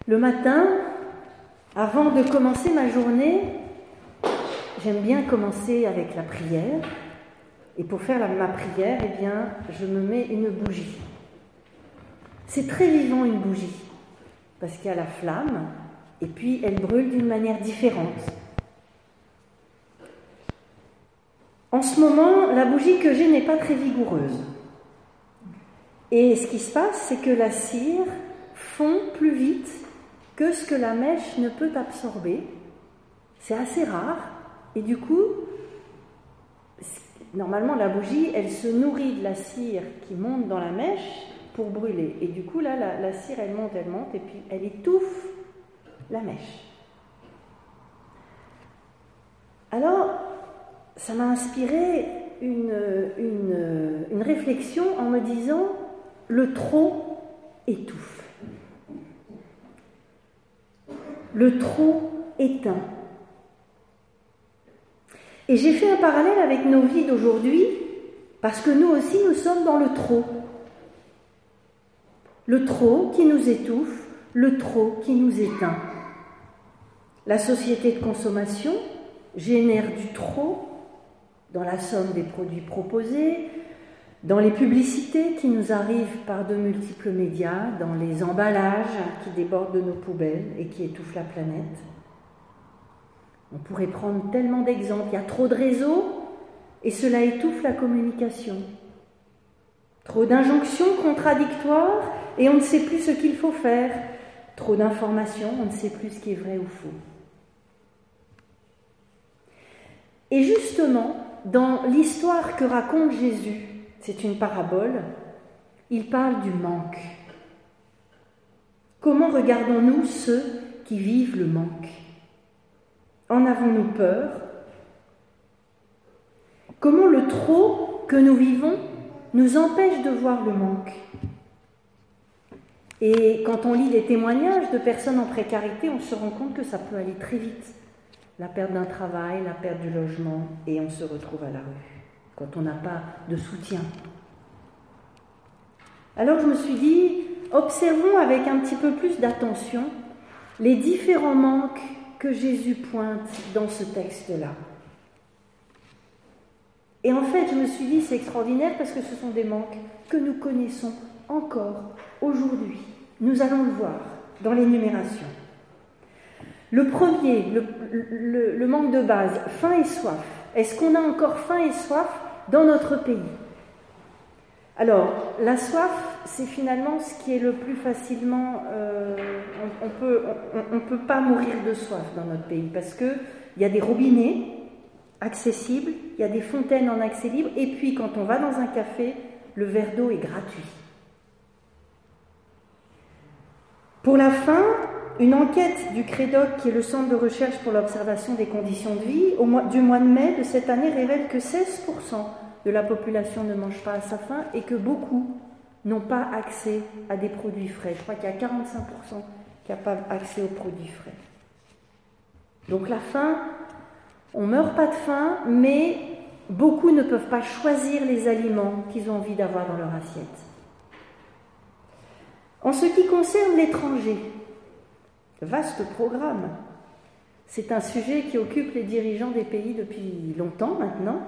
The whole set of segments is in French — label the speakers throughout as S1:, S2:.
S1: Le matin, avant de commencer ma journée, j'aime bien commencer avec la prière. Et pour faire ma prière, eh bien, je me mets une bougie. C'est très vivant une bougie, parce qu'il y a la flamme, et puis elle brûle d'une manière différente. En ce moment, la bougie que j'ai n'est pas très vigoureuse. Et ce qui se passe, c'est que la cire fond plus vite que ce que la mèche ne peut absorber. C'est assez rare. Et du coup, normalement, la bougie, elle se nourrit de la cire qui monte dans la mèche pour brûler. Et du coup, là, la cire, elle monte, et puis elle étouffe la mèche. Alors, ça m'a inspiré une réflexion en me disant « le trop étouffe ». Le trop éteint. Et j'ai fait un parallèle avec nos vies d'aujourd'hui, parce que nous aussi, nous sommes dans le trop. Le trop qui nous étouffe, le trop qui nous éteint. La société de consommation génère du trop dans la somme des produits proposés, dans les publicités qui nous arrivent par de multiples médias, dans les emballages qui débordent de nos poubelles et qui étouffent la planète. On pourrait prendre tellement d'exemples. Il y a trop de réseaux et cela étouffe la communication. Trop d'injonctions contradictoires et on ne sait plus ce qu'il faut faire. Trop d'informations, on ne sait plus ce qui est vrai ou faux. Et justement, dans l'histoire que raconte Jésus, c'est une parabole, il parle du manque. Comment regardons-nous ceux qui vivent le manque ? En avons-nous peur ? Comment le trop que nous vivons nous empêche de voir le manque ? Et quand on lit les témoignages de personnes en précarité, on se rend compte que ça peut aller très vite. La perte d'un travail, la perte du logement, et on se retrouve à la rue, quand on n'a pas de soutien. Alors je me suis dit, observons avec un petit peu plus d'attention les différents manques que Jésus pointe dans ce texte-là. Et en fait, je me suis dit, c'est extraordinaire parce que ce sont des manques que nous connaissons encore aujourd'hui. Nous allons le voir dans l'énumération. Le premier, le manque de base, faim et soif. Est-ce qu'on a encore faim et soif dans notre pays ? Alors, la soif, c'est finalement ce qui est le plus facilement... on peut pas mourir de soif dans notre pays parce qu'il y a des robinets accessibles, il y a des fontaines en accès libre, et puis quand on va dans un café, le verre d'eau est gratuit. Pour la faim, une enquête du CREDOC, qui est le Centre de recherche pour l'observation des conditions de vie, du mois de mai de cette année, révèle que 16% de la population ne mange pas à sa faim et que beaucoup n'ont pas accès à des produits frais. Je crois qu'il y a 45% qui n'ont pas accès aux produits frais. Donc la faim, on ne meurt pas de faim, mais beaucoup ne peuvent pas choisir les aliments qu'ils ont envie d'avoir dans leur assiette. En ce qui concerne l'étranger, vaste programme. C'est un sujet qui occupe les dirigeants des pays depuis longtemps maintenant.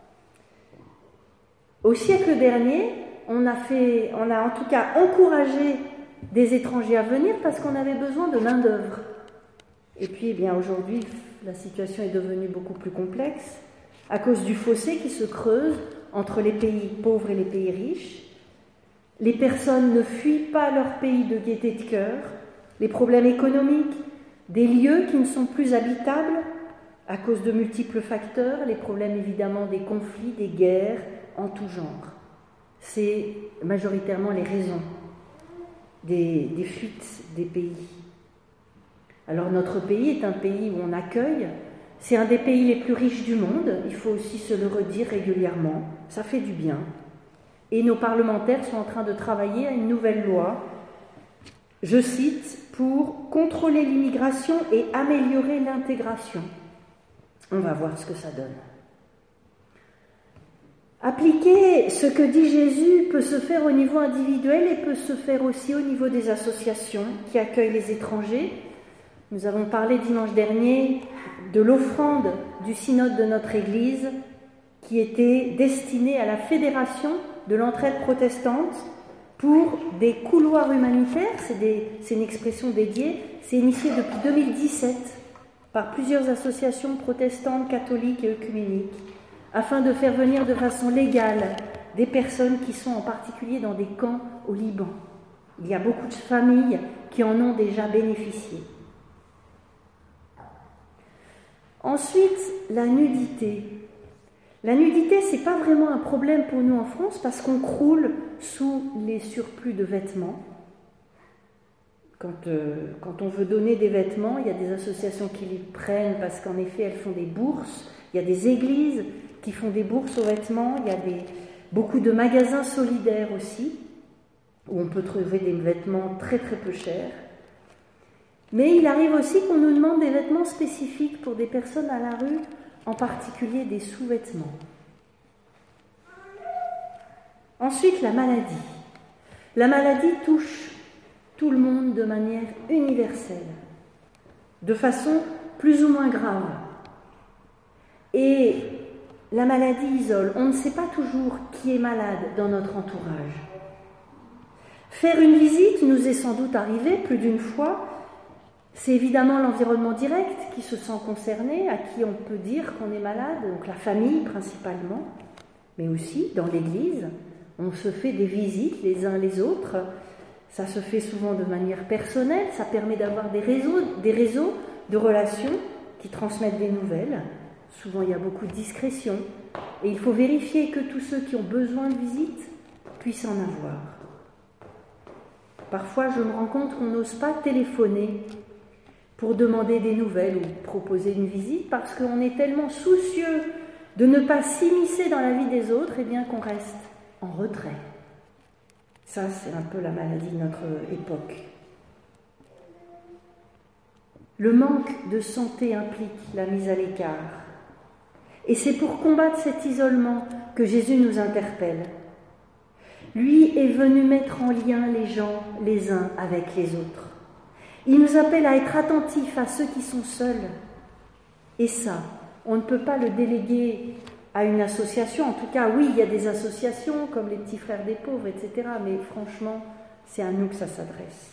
S1: Au siècle dernier, on a en tout cas encouragé des étrangers à venir parce qu'on avait besoin de main-d'œuvre. Et puis, eh bien, aujourd'hui, la situation est devenue beaucoup plus complexe à cause du fossé qui se creuse entre les pays pauvres et les pays riches. Les personnes ne fuient pas leur pays de gaieté de cœur. Les problèmes économiques, des lieux qui ne sont plus habitables à cause de multiples facteurs, les problèmes évidemment des conflits, des guerres en tout genre. C'est majoritairement les raisons des fuites des pays. Alors notre pays est un pays où on accueille, c'est un des pays les plus riches du monde, il faut aussi se le redire régulièrement, ça fait du bien. Et nos parlementaires sont en train de travailler à une nouvelle loi, je cite, pour contrôler l'immigration et améliorer l'intégration. On va voir ce que ça donne. Appliquer ce que dit Jésus peut se faire au niveau individuel et peut se faire aussi au niveau des associations qui accueillent les étrangers. Nous avons parlé dimanche dernier de l'offrande du synode de notre Église qui était destinée à la fédération de l'entraide protestante pour des couloirs humanitaires. C'est une expression dédiée. C'est initié depuis 2017 par plusieurs associations protestantes, catholiques et œcuméniques, afin de faire venir de façon légale des personnes qui sont en particulier dans des camps au Liban. Il y a beaucoup de familles qui en ont déjà bénéficié. Ensuite, la nudité. La nudité, ce n'est pas vraiment un problème pour nous en France parce qu'on croule sous les surplus de vêtements. Quand on veut donner des vêtements, il y a des associations qui les prennent parce qu'en effet, elles font des bourses. Il y a des églises qui font des bourses aux vêtements. Il y a beaucoup de magasins solidaires aussi, où on peut trouver des vêtements très très peu chers. Mais il arrive aussi qu'on nous demande des vêtements spécifiques pour des personnes à la rue, en particulier des sous-vêtements. Ensuite, la maladie. La maladie touche tout le monde de manière universelle, de façon plus ou moins grave. Et la maladie isole. On ne sait pas toujours qui est malade dans notre entourage. Faire une visite nous est sans doute arrivé plus d'une fois. C'est évidemment l'environnement direct qui se sent concerné, à qui on peut dire qu'on est malade, donc la famille principalement, mais aussi dans l'Église. On se fait des visites les uns les autres. Ça se fait souvent de manière personnelle. Ça permet d'avoir des réseaux de relations qui transmettent des nouvelles. Souvent, il y a beaucoup de discrétion. Et il faut vérifier que tous ceux qui ont besoin de visite puissent en avoir. Parfois, je me rends compte qu'on n'ose pas téléphoner pour demander des nouvelles ou proposer une visite parce qu'on est tellement soucieux de ne pas s'immiscer dans la vie des autres, et bien qu'on reste en retrait. Ça, c'est un peu la maladie de notre époque. Le manque de santé implique la mise à l'écart. Et c'est pour combattre cet isolement que Jésus nous interpelle. Lui est venu mettre en lien les gens les uns avec les autres. Il nous appelle à être attentifs à ceux qui sont seuls. Et ça, on ne peut pas le déléguer à une association. En tout cas, oui, il y a des associations comme les Petits Frères des Pauvres, etc. Mais franchement, c'est à nous que ça s'adresse.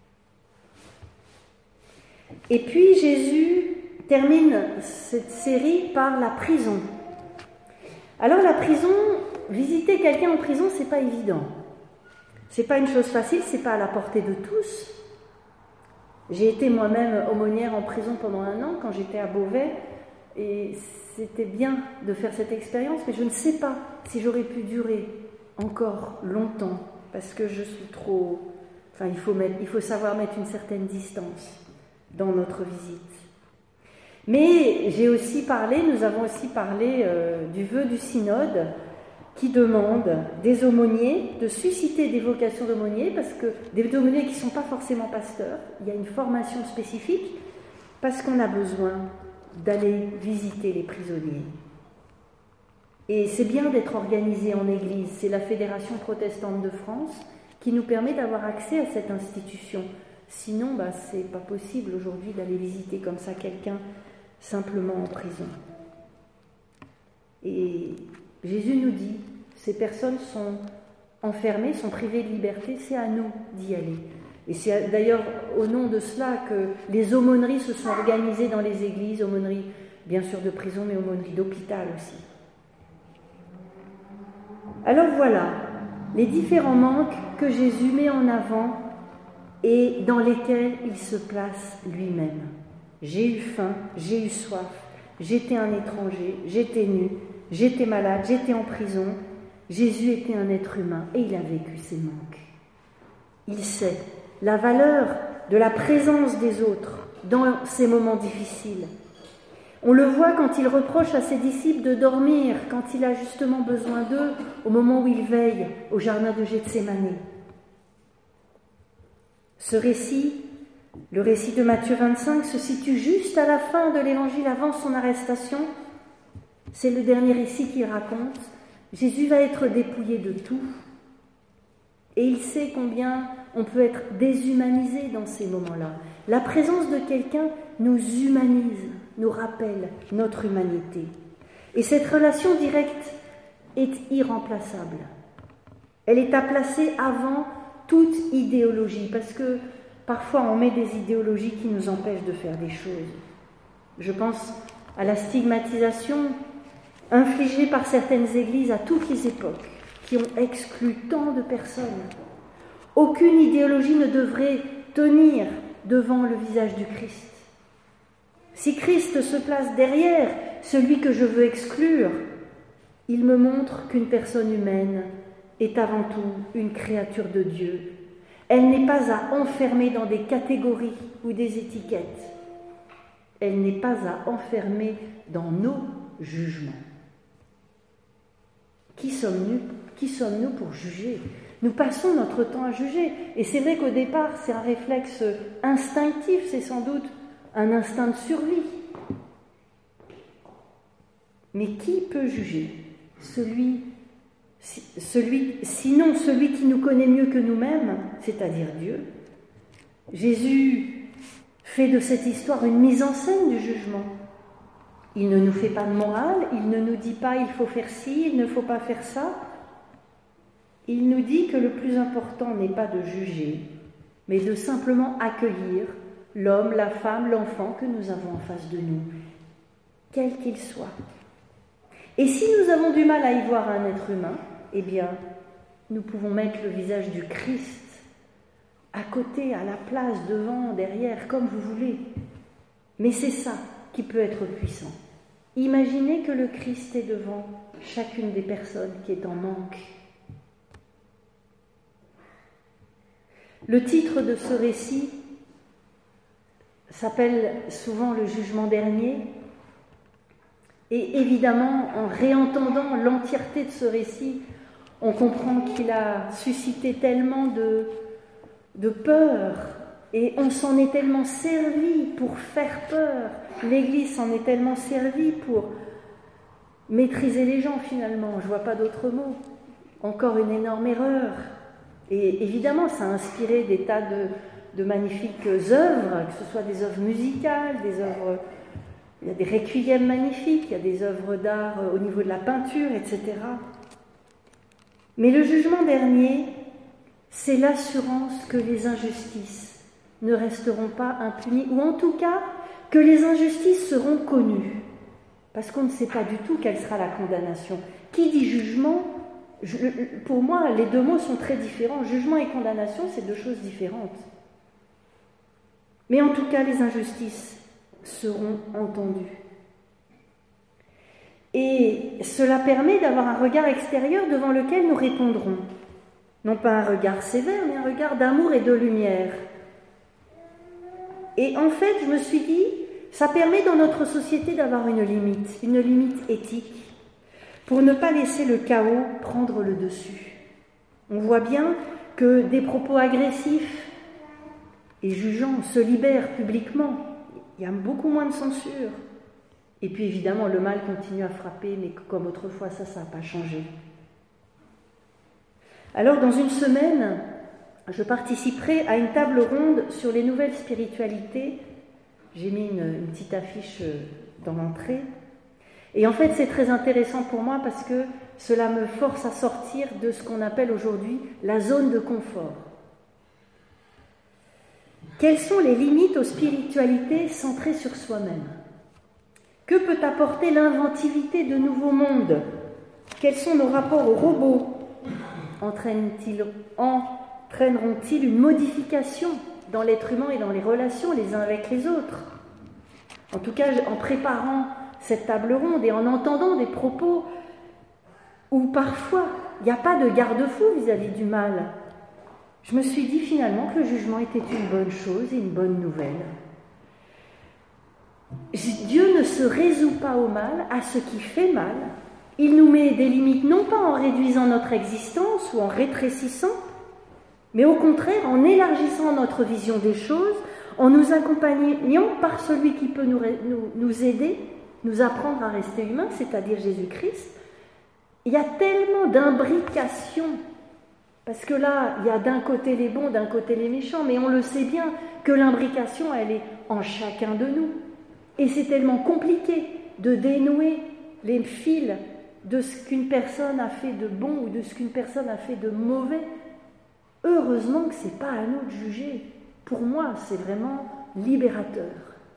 S1: Et puis, Jésus termine cette série par la prison. Alors, la prison, visiter quelqu'un en prison, c'est pas évident. C'est pas une chose facile, c'est pas à la portée de tous. J'ai été moi-même aumônière en prison pendant 1 an quand j'étais à Beauvais et c'était bien de faire cette expérience, mais je ne sais pas si j'aurais pu durer encore longtemps parce que je suis trop... Enfin, il faut savoir mettre une certaine distance dans notre visite. Mais nous avons aussi parlé du vœu du synode qui demande des aumôniers de susciter des vocations d'aumôniers, parce que des aumôniers qui ne sont pas forcément pasteurs, il y a une formation spécifique, parce qu'on a besoin d'aller visiter les prisonniers. Et c'est bien d'être organisé en Église, c'est la Fédération protestante de France qui nous permet d'avoir accès à cette institution. Sinon, ce n'est pas possible aujourd'hui d'aller visiter comme ça quelqu'un simplement en prison. Et Jésus nous dit, ces personnes sont enfermées, sont privées de liberté, c'est à nous d'y aller. Et c'est d'ailleurs au nom de cela que les aumôneries se sont organisées dans les églises, aumôneries bien sûr de prison, mais aumôneries d'hôpital aussi. Alors voilà, les différents manques que Jésus met en avant et dans lesquels il se place lui-même. J'ai eu faim, j'ai eu soif, j'étais un étranger, j'étais nu, j'étais malade, j'étais en prison. Jésus était un être humain et il a vécu ces manques. Il sait la valeur de la présence des autres dans ces moments difficiles. On le voit quand il reproche à ses disciples de dormir, quand il a justement besoin d'eux au moment où il veille au jardin de Gethsémani. Ce récit, le récit de Matthieu 25, se situe juste à la fin de l'évangile, avant son arrestation. C'est le dernier récit qu'il raconte, Jésus va être dépouillé de tout. Et il sait combien on peut être déshumanisé dans ces moments-là. La présence de quelqu'un nous humanise, nous rappelle notre humanité. Et cette relation directe est irremplaçable. Elle est à placer avant toute idéologie, parce que parfois on met des idéologies qui nous empêchent de faire des choses. Je pense à la stigmatisation infligée par certaines églises à toutes les époques, qui ont exclu tant de personnes. Aucune idéologie ne devrait tenir devant le visage du Christ. Si Christ se place derrière celui que je veux exclure, il me montre qu'une personne humaine est avant tout une créature de Dieu. Elle n'est pas à enfermer dans des catégories ou des étiquettes. Elle n'est pas à enfermer dans nos jugements. Qui sommes-nous pour juger ? Nous passons notre temps à juger. Et c'est vrai qu'au départ, c'est un réflexe instinctif, c'est sans doute un instinct de survie. Mais qui peut juger ? Sinon celui qui nous connaît mieux que nous-mêmes, c'est-à-dire Dieu. Jésus fait de cette histoire une mise en scène du jugement. Il ne nous fait pas de morale, il ne nous dit pas il faut faire ci, il ne faut pas faire ça. Il nous dit que le plus important n'est pas de juger, mais de simplement accueillir l'homme, la femme, l'enfant que nous avons en face de nous, quel qu'il soit. Et si nous avons du mal à y voir un être humain, eh bien, nous pouvons mettre le visage du Christ à côté, à la place, devant, derrière, comme vous voulez. Mais c'est ça qui peut être puissant. Imaginez que le Christ est devant chacune des personnes qui est en manque. Le titre de ce récit s'appelle souvent le jugement dernier. Et évidemment, en réentendant l'entièreté de ce récit, on comprend qu'il a suscité tellement de peur, et on s'en est tellement servi pour faire peur. L'Église s'en est tellement servie pour maîtriser les gens finalement, je ne vois pas d'autre mot. Encore une énorme erreur. Et évidemment, ça a inspiré des tas de magnifiques œuvres, que ce soit des œuvres musicales, des œuvres... Il y a des requiems magnifiques, il y a des œuvres d'art au niveau de la peinture, etc. Mais le jugement dernier, c'est l'assurance que les injustices ne resteront pas impunies, ou en tout cas que les injustices seront connues, parce qu'on ne sait pas du tout quelle sera la condamnation. Qui dit jugement, pour moi, les deux mots sont très différents. Jugement et condamnation, c'est deux choses différentes. Mais en tout cas, les injustices seront entendues. Et cela permet d'avoir un regard extérieur devant lequel nous répondrons. Non pas un regard sévère, mais un regard d'amour et de lumière. Et en fait, je me suis dit, ça permet dans notre société d'avoir une limite éthique, pour ne pas laisser le chaos prendre le dessus. On voit bien que des propos agressifs et jugeants se libèrent publiquement. Il y a beaucoup moins de censure. Et puis évidemment, le mal continue à frapper, mais comme autrefois, ça n'a pas changé. Alors, dans une semaine, je participerai à une table ronde sur les nouvelles spiritualités. J'ai mis une petite affiche dans l'entrée. Et en fait, c'est très intéressant pour moi parce que cela me force à sortir de ce qu'on appelle aujourd'hui la zone de confort. Quelles sont les limites aux spiritualités centrées sur soi-même ? Que peut apporter l'inventivité de nouveaux mondes ? Quels sont nos rapports aux robots ? Entraîneront-ils une modification dans l'être humain et dans les relations les uns avec les autres ? En tout cas, en préparant cette table ronde et en entendant des propos où parfois il n'y a pas de garde-fou vis-à-vis du mal, je me suis dit finalement que le jugement était une bonne chose et une bonne nouvelle. Dieu ne se résout pas au mal, à ce qui fait mal. Il nous met des limites, non pas en réduisant notre existence ou en rétrécissant, mais au contraire en élargissant notre vision des choses, en nous accompagnant par celui qui peut nous aider, nous apprendre à rester humains, c'est-à-dire Jésus-Christ, il y a tellement d'imbrication, parce que là, il y a d'un côté les bons, d'un côté les méchants, mais on le sait bien que l'imbrication, elle est en chacun de nous. Et c'est tellement compliqué de dénouer les fils de ce qu'une personne a fait de bon ou de ce qu'une personne a fait de mauvais. Heureusement que ce n'est pas à nous de juger. Pour moi, c'est vraiment libérateur.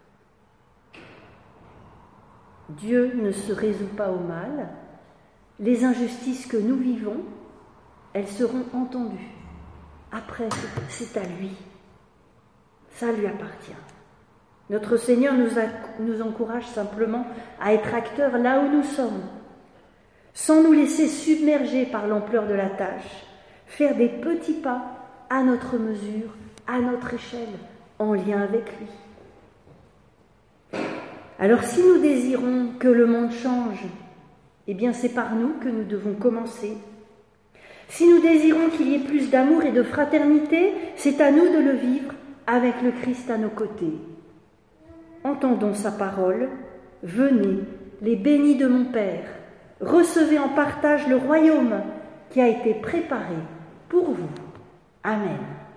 S1: Dieu ne se résout pas au mal. Les injustices que nous vivons, elles seront entendues. Après, c'est à lui. Ça lui appartient. Notre Seigneur nous encourage simplement à être acteurs là où nous sommes, sans nous laisser submerger par l'ampleur de la tâche, faire des petits pas à notre mesure, à notre échelle, en lien avec lui. Alors si nous désirons que le monde change, eh bien c'est par nous que nous devons commencer. Si nous désirons qu'il y ait plus d'amour et de fraternité, c'est à nous de le vivre avec le Christ à nos côtés. Entendons sa parole, venez, les bénis de mon Père, recevez en partage le royaume qui a été préparé pour vous. Amen.